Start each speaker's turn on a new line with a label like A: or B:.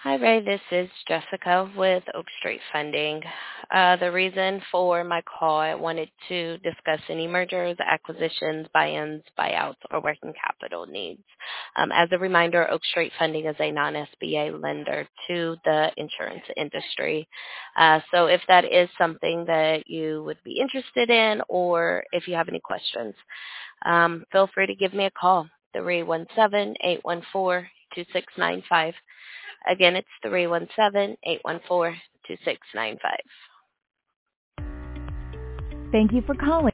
A: Hi, Ray. This is Jessica with Oak Street Funding. The reason for my call, I wanted to discuss any mergers, acquisitions, buy-ins, buyouts, or working capital needs. As a reminder, Oak Street Funding is a non-SBA lender to the insurance industry. So if that is something that you would be interested in, or if you have any questions, feel free to give me a call, 317-814-2695. Again, it's 317-814-2695.
B: Thank you for calling.